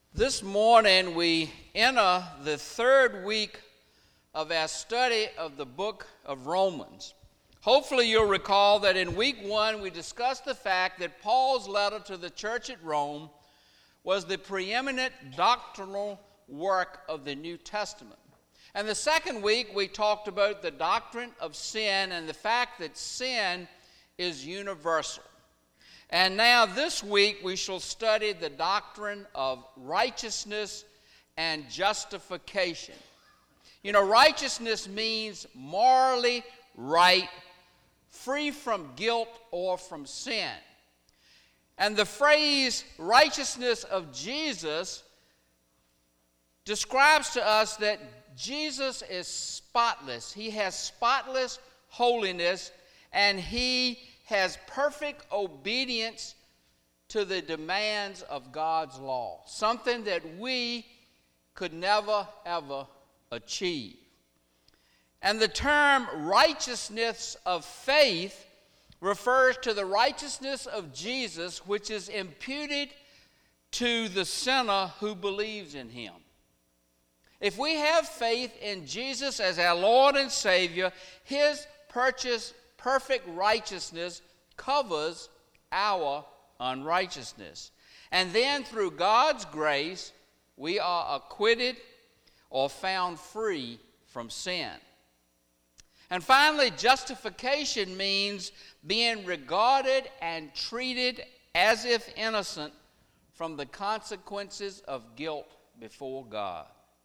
This morning we enter the third week of our study of the book of Romans. Hopefully you'll recall that in week 1 we discussed the fact that Paul's letter to the church at Rome was the preeminent doctrinal work of the New Testament. And the second week we talked about the doctrine of sin and the fact that sin is universal. And now this week we shall study the doctrine of righteousness and justification. You know, righteousness means morally right, free from guilt or from sin. And the phrase righteousness of Jesus describes to us that Jesus is spotless. He has spotless holiness, and he has perfect obedience to the demands of God's law, something that we could never, ever achieve. And the term righteousness of faith refers to the righteousness of Jesus, which is imputed to the sinner who believes in him. If we have faith in Jesus as our Lord and Savior, his purchased perfect righteousness covers our unrighteousness. And then through God's grace, we are acquitted or found free from sin. And finally, justification means being regarded and treated as if innocent from the consequences of guilt before God.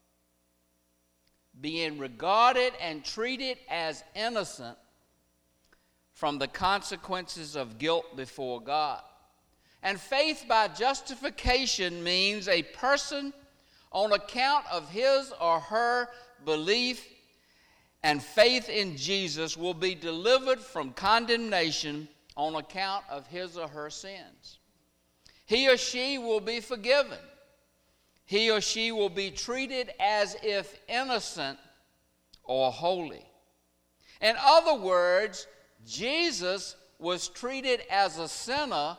Being regarded and treated as innocent from the consequences of guilt before God. And faith by justification means a person, on account of his or her belief and faith in Jesus, will be delivered from condemnation on account of his or her sins. He or she will be forgiven. He or she will be treated as if innocent or holy. In other words, Jesus was treated as a sinner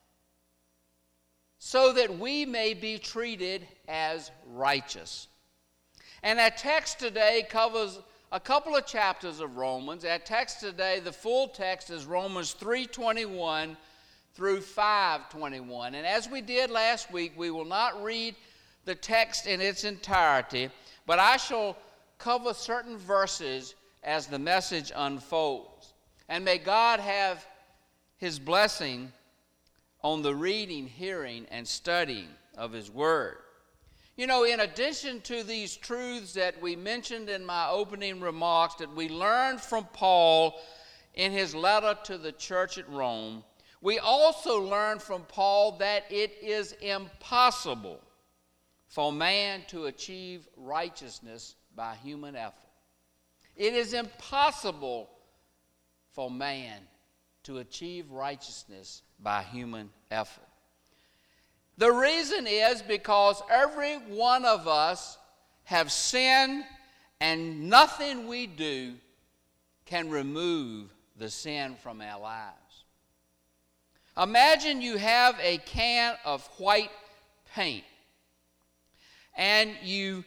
so that we may be treated as righteous. And our text today covers a couple of chapters of Romans. Our text today, the full text, is Romans 3:21 through 5:21. And as we did last week, we will not read the text in its entirety, but I shall cover certain verses as the message unfolds. And may God have his blessing on the reading, hearing, and studying of his word. You know, in addition to these truths that we mentioned in my opening remarks that we learned from Paul in his letter to the church at Rome, we also learned from Paul that it is impossible for man to achieve righteousness by human effort. It is impossible for man to achieve righteousness by human effort. The reason is because every one of us have sinned, and nothing we do can remove the sin from our lives. Imagine you have a can of white paint, and you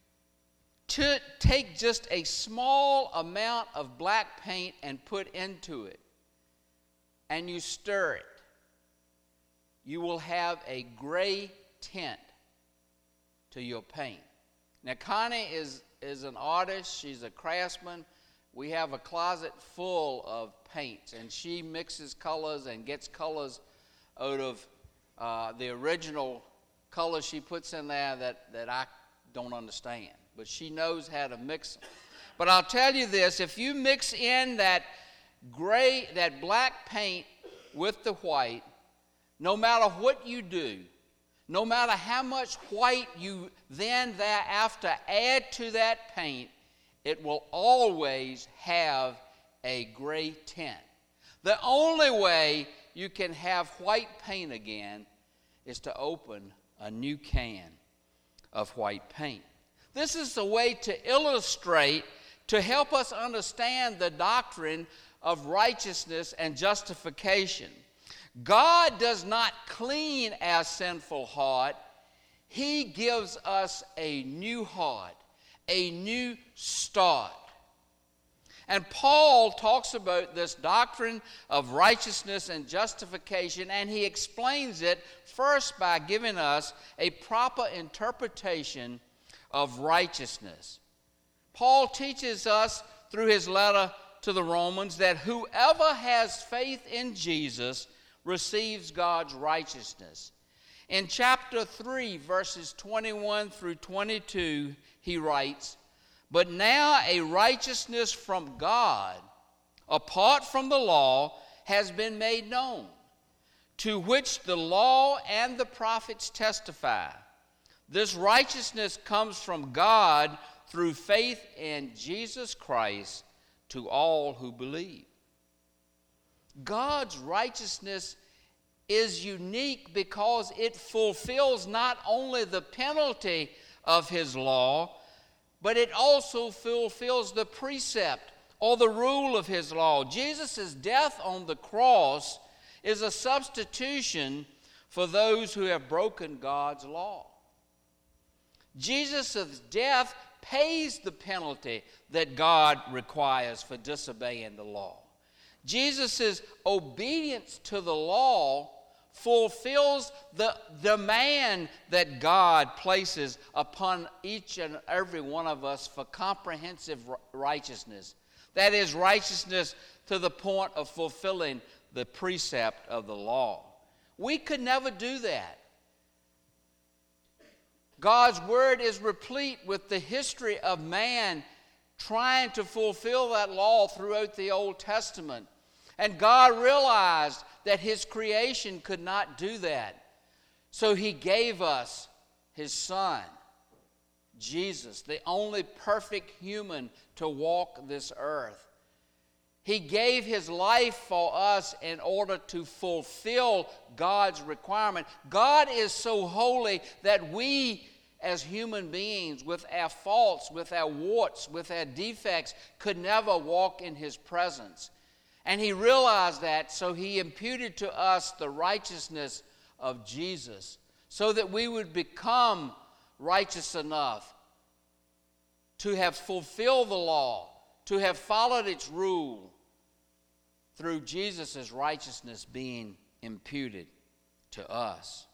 take just a small amount of black paint and put into it, and you stir it. You will have a gray tint to your paint. Now, Connie is an artist. She's a craftsman. We have a closet full of paints, and she mixes colors and gets colors out of the original colors she puts in there that I don't understand. But she knows how to mix them. But I'll tell you this, if you mix in that black paint with the white, no matter what you do, no matter how much white you then thereafter add to that paint, it will always have a gray tint. The only way you can have white paint again is to open a new can of white paint. This is a way to illustrate, to help us understand the doctrine of righteousness and justification. God does not clean our sinful heart. He gives us a new heart, a new start. And Paul talks about this doctrine of righteousness and justification, and he explains it first by giving us a proper interpretation of righteousness. Paul teaches us through his letter to the Romans that whoever has faith in Jesus receives God's righteousness. In chapter 3, verses 21 through 22, he writes, "But now a righteousness from God, apart from the law, has been made known, to which the law and the prophets testify. This righteousness comes from God through faith in Jesus Christ to all who believe." God's righteousness is unique because it fulfills not only the penalty of his law, but it also fulfills the precept or the rule of his law. Jesus' death on the cross is a substitution for those who have broken God's law. Jesus' death pays the penalty that God requires for disobeying the law. Jesus' obedience to the law fulfills the demand that God places upon each and every one of us for comprehensive righteousness. That is, righteousness to the point of fulfilling the precept of the law. We could never do that. God's word is replete with the history of man trying to fulfill that law throughout the Old Testament. And God realized that his creation could not do that. So he gave us his Son, Jesus, the only perfect human to walk this earth. He gave his life for us in order to fulfill God's requirement. God is so holy that we, as human beings, with our faults, with our warts, with our defects, could never walk in his presence. And he realized that, so he imputed to us the righteousness of Jesus, so that we would become righteous enough to have fulfilled the law, to have followed its rule, through Jesus' righteousness being imputed to us.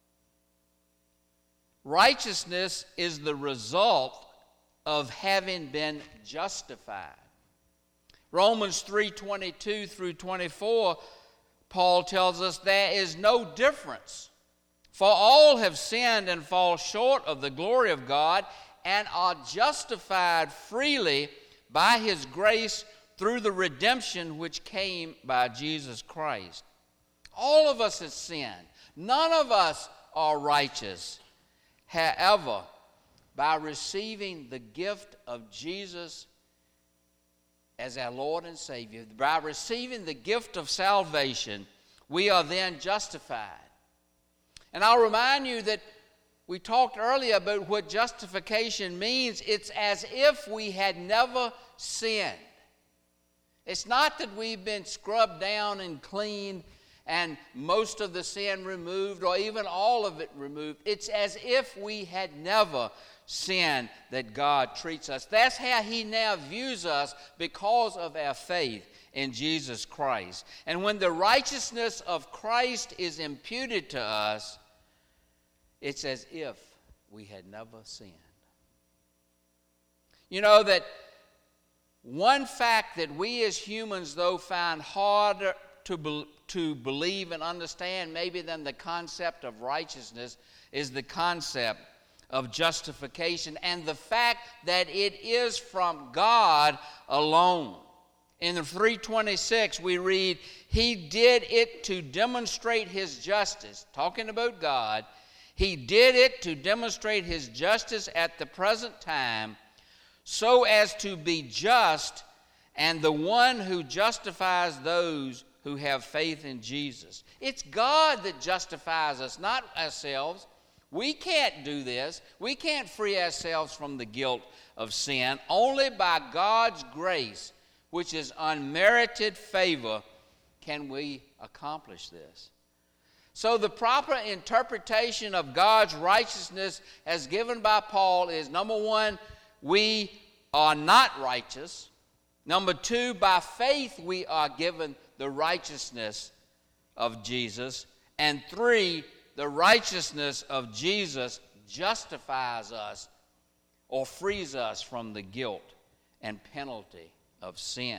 Righteousness is the result of having been justified. Romans 3:22 through 24, Paul tells us there is no difference. For all have sinned and fall short of the glory of God and are justified freely by his grace through the redemption which came by Jesus Christ. All of us have sinned. None of us are righteous. However, by receiving the gift of Jesus as our Lord and Savior, by receiving the gift of salvation, we are then justified. And I'll remind you that we talked earlier about what justification means. It's as if we had never sinned. It's not that we've been scrubbed down and cleaned and most of the sin removed or even all of it removed. It's as if we had never sinned that God treats us. That's how he now views us because of our faith in Jesus Christ. And when the righteousness of Christ is imputed to us, it's as if we had never sinned. You know that one fact that we as humans, though, find harder to believe and understand maybe than the concept of righteousness is the concept of justification and the fact that it is from God alone. In the 3:26 we read, he did it to demonstrate his justice. Talking about God, he did it to demonstrate his justice at the present time, so as to be just and the one who justifies those who have faith in Jesus. It's God that justifies us, not ourselves. We can't do this. We can't free ourselves from the guilt of sin. Only by God's grace, which is unmerited favor, can we accomplish this. So the proper interpretation of God's righteousness as given by Paul is, number one, we are not righteous. Number two, by faith we are given the righteousness of Jesus. And three, the righteousness of Jesus justifies us or frees us from the guilt and penalty of sin.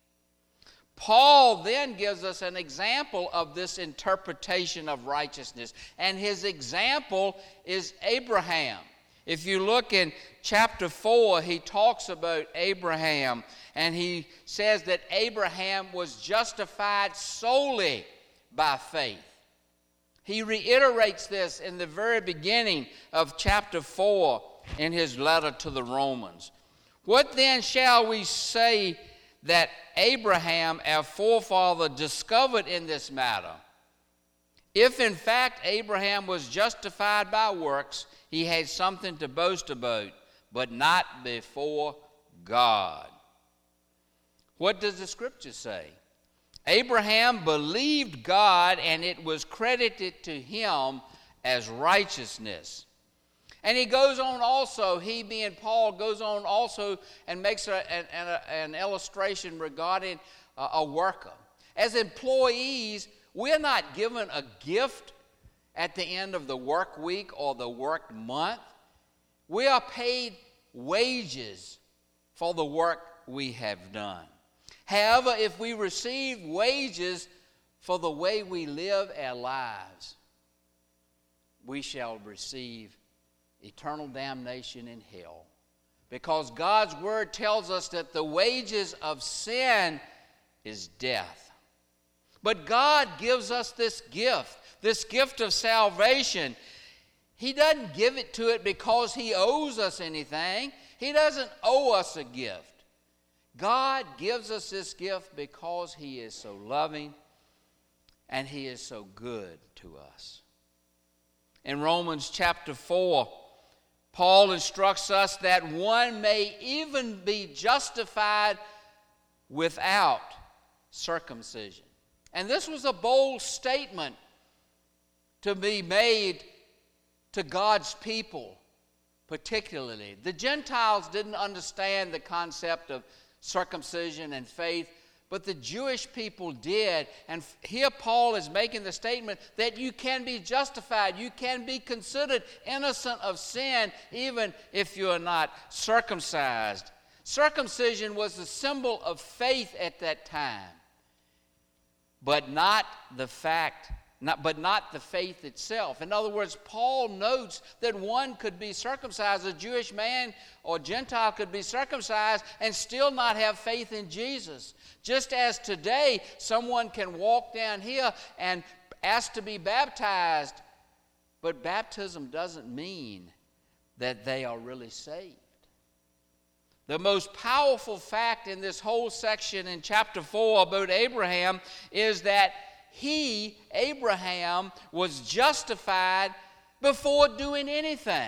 Paul then gives us an example of this interpretation of righteousness, and his example is Abraham. If you look in chapter 4, he talks about Abraham, and he says that Abraham was justified solely by faith. He reiterates this in the very beginning of chapter 4 in his letter to the Romans. What then shall we say that Abraham, our forefather, discovered in this matter? If in fact Abraham was justified by works, he had something to boast about, but not before God. What does the scripture say? Abraham believed God, and it was credited to him as righteousness. And he goes on also, he being Paul, goes on also and makes an illustration regarding a worker. As employees, we're not given a gift at the end of the work week or the work month. We are paid wages for the work we have done. However, if we receive wages for the way we live our lives, we shall receive eternal damnation in hell. Because God's word tells us that the wages of sin is death. But God gives us this gift of salvation. He doesn't give it to it because he owes us anything. He doesn't owe us a gift. God gives us this gift because he is so loving and he is so good to us. In Romans chapter 4, Paul instructs us that one may even be justified without circumcision. And this was a bold statement to be made to God's people particularly. The Gentiles didn't understand the concept of circumcision and faith, but the Jewish people did. And here Paul is making the statement that you can be justified, you can be considered innocent of sin even if you are not circumcised. Circumcision was the symbol of faith at that time, but not the faith itself. In other words, Paul notes that one could be circumcised, a Jewish man or Gentile could be circumcised and still not have faith in Jesus. Just as today, someone can walk down here and ask to be baptized, but baptism doesn't mean that they are really saved. The most powerful fact in this whole section in chapter 4 about Abraham is that he, Abraham, was justified before doing anything.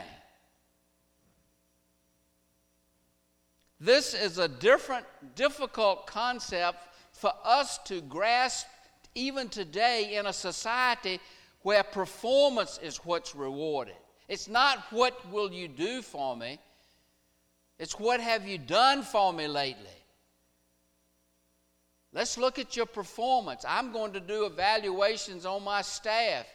This is a difficult concept for us to grasp even today in a society where performance is what's rewarded. It's not what will you do for me. It's what have you done for me lately. Let's look at your performance. I'm going to do evaluations on my staff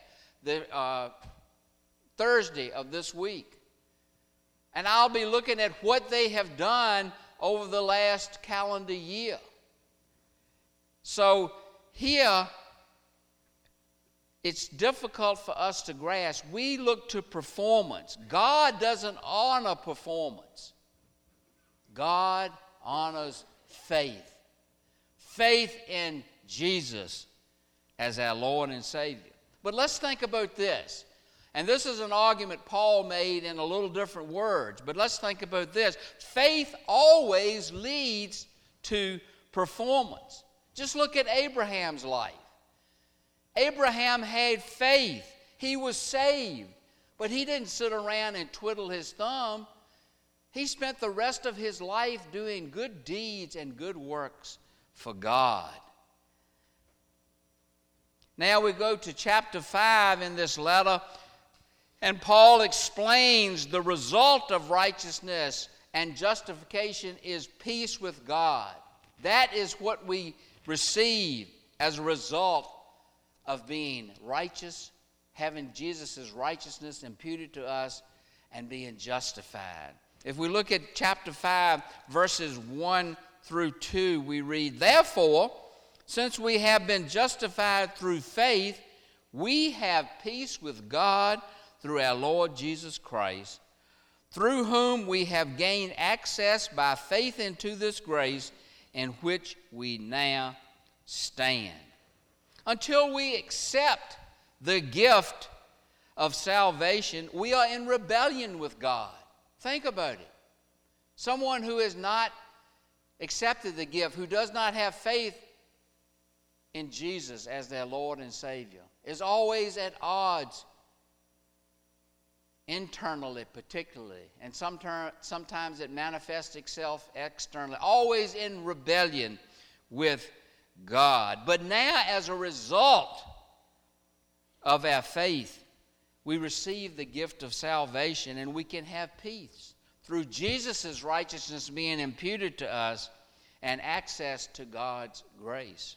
Thursday of this week. And I'll be looking at what they have done over the last calendar year. So here, it's difficult for us to grasp. We look to performance. God doesn't honor performance. God honors faith. Faith in Jesus as our Lord and Savior. But let's think about this. And this is an argument Paul made in a little different words. But let's think about this. Faith always leads to performance. Just look at Abraham's life. Abraham had faith. He was saved. But he didn't sit around and twiddle his thumb. He spent the rest of his life doing good deeds and good works for God. Now we go to chapter 5 in this letter, and Paul explains the result of righteousness and justification is peace with God. That is what we receive as a result of being righteous, having Jesus' righteousness imputed to us, and being justified. If we look at chapter 5, verses 1 through 2, we read, "Therefore, since we have been justified through faith, we have peace with God through our Lord Jesus Christ, through whom we have gained access by faith into this grace in which we now stand." Until we accept the gift of salvation, we are in rebellion with God. Think about it. Someone who has not accepted the gift, who does not have faith in Jesus as their Lord and Savior, is always at odds internally, particularly, and sometimes it manifests itself externally, always in rebellion with God. But now, as a result of our faith, we receive the gift of salvation, and we can have peace through Jesus' righteousness being imputed to us and access to God's grace.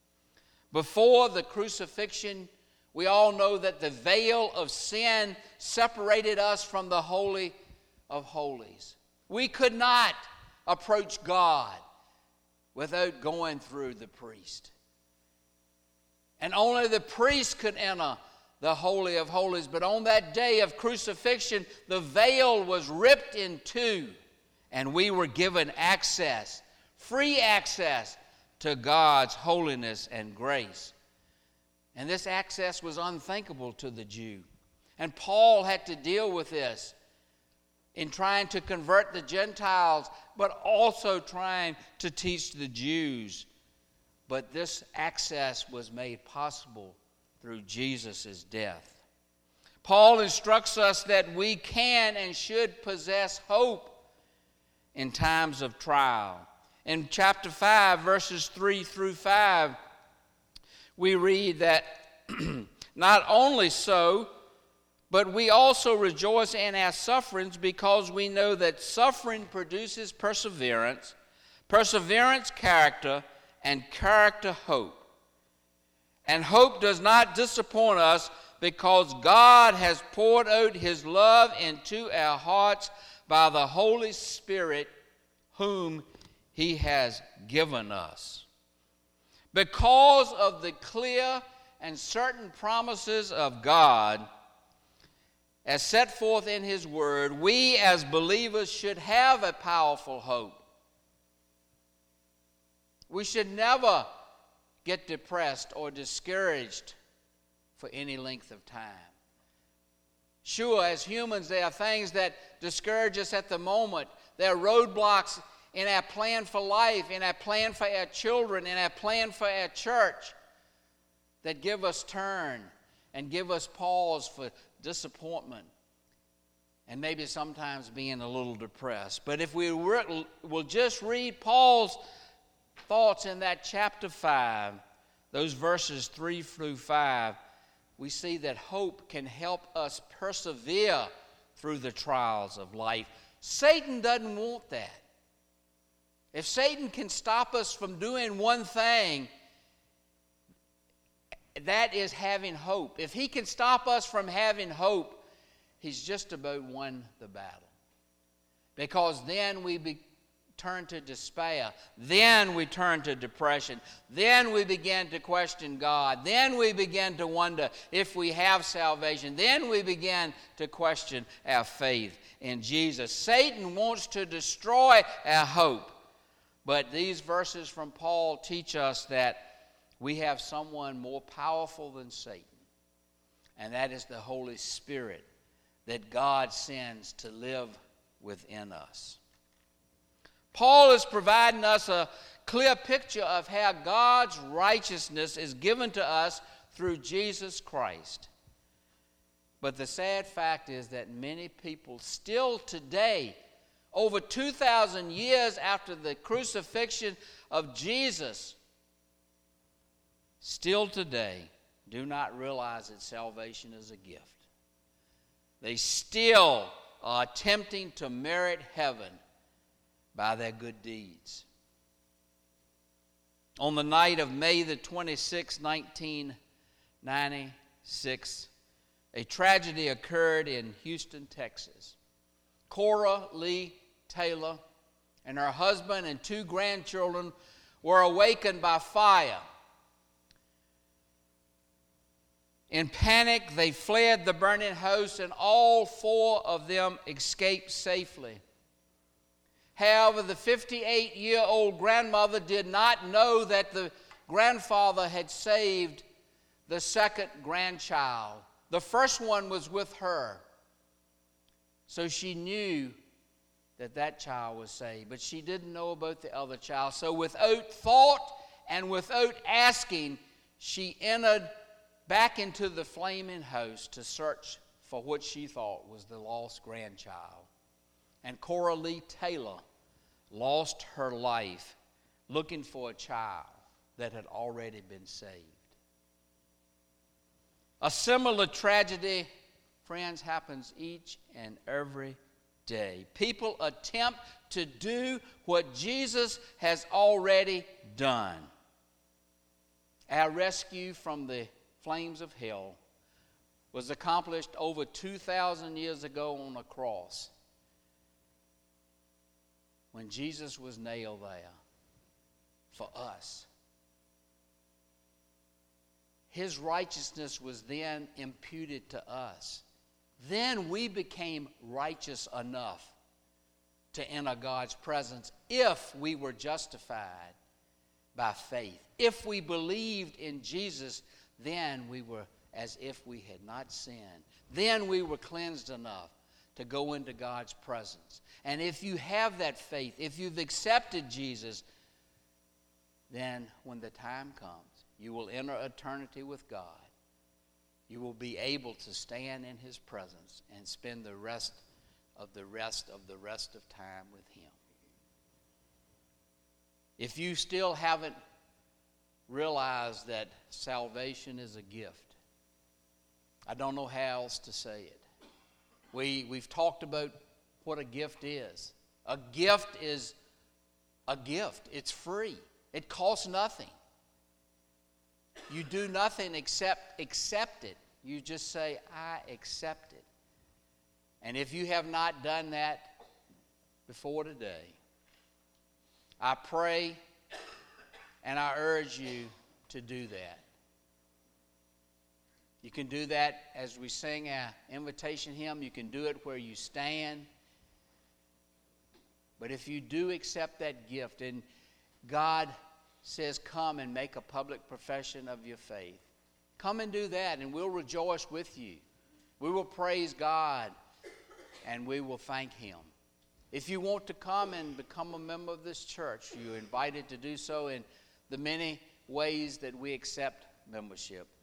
Before the crucifixion, we all know that the veil of sin separated us from the Holy of Holies. We could not approach God without going through the priest. And only the priest could enter the Holy of Holies. But on that day of crucifixion, the veil was ripped in two, and we were given access, free access to God's holiness and grace. And this access was unthinkable to the Jew. And Paul had to deal with this in trying to convert the Gentiles, but also trying to teach the Jews. But this access was made possible through Jesus' death. Paul instructs us that we can and should possess hope in times of trial. In chapter 5, verses 3 through 5, we read that not only so, but we also rejoice in our sufferings because we know that suffering produces perseverance, perseverance character, and character hope. And hope does not disappoint us because God has poured out His love into our hearts by the Holy Spirit whom He has given us. Because of the clear and certain promises of God, as set forth in His Word, we as believers should have a powerful hope. We should never get depressed or discouraged for any length of time. Sure, as humans, there are things that discourage us at the moment. There are roadblocks in our plan for life, in our plan for our children, in our plan for our church that give us turn and give us pause for disappointment and maybe sometimes being a little depressed. But if we will just read Paul's thoughts in that chapter 5, those verses 3 through 5, we see that hope can help us persevere through the trials of life. Satan doesn't want that. If Satan can stop us from doing one thing, that is having hope. If he can stop us from having hope, he's just about won the battle. Because then we turn to despair. Then we turn to depression. Then we begin to question God. Then we begin to wonder if we have salvation. Then we begin to question our faith in Jesus. Satan wants to destroy our hope. But these verses from Paul teach us that we have someone more powerful than Satan, and that is the Holy Spirit that God sends to live within us. Paul is providing us a clear picture of how God's righteousness is given to us through Jesus Christ. But the sad fact is that many people still today, over 2,000 years after the crucifixion of Jesus, still today do not realize that salvation is a gift. They still are attempting to merit heaven by their good deeds. On the night of May the 26th, 1996, a tragedy occurred in Houston, Texas. Cora Lee Taylor and her husband and 2 grandchildren were awakened by fire. In panic, they fled the burning house, and all 4 of them escaped safely. However, the 58-year-old grandmother did not know that the grandfather had saved the second grandchild. The first one was with her, so she knew that that child was saved, but she didn't know about the other child. So without thought and without asking, she entered back into the flaming house to search for what she thought was the lost grandchild. And Cora Lee Taylor lost her life looking for a child that had already been saved. A similar tragedy, friends, happens each and every day. People attempt to do what Jesus has already done. Our rescue from the flames of hell was accomplished over 2,000 years ago on a cross when Jesus was nailed there for us. His righteousness was then imputed to us. Then we became righteous enough to enter God's presence if we were justified by faith. If we believed in Jesus, then we were as if we had not sinned. Then we were cleansed enough to go into God's presence. And if you have that faith, if you've accepted Jesus, then when the time comes, you will enter eternity with God. You will be able to stand in His presence and spend the rest of time with Him. If you still haven't realized that salvation is a gift, I don't know how else to say it. We've talked about what a gift is. A gift is a gift. It's free. It costs nothing. You do nothing except accept it. You just say, I accept it. And if you have not done that before today, I pray and I urge you to do that. You can do that as we sing our invitation hymn. You can do it where you stand. But if you do accept that gift, and God says, come and make a public profession of your faith, come and do that, and we'll rejoice with you. We will praise God, and we will thank Him. If you want to come and become a member of this church, you're invited to do so in the many ways that we accept membership.